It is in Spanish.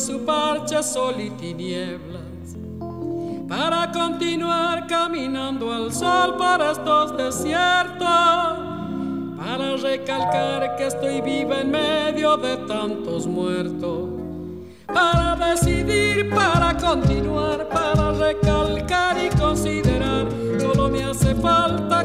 su parche, sol y tinieblas, para continuar caminando al sol por estos desiertos, para recalcar que estoy viva en medio de tantos muertos, para decidir, para continuar, para recalcar y considerar, solo me hace falta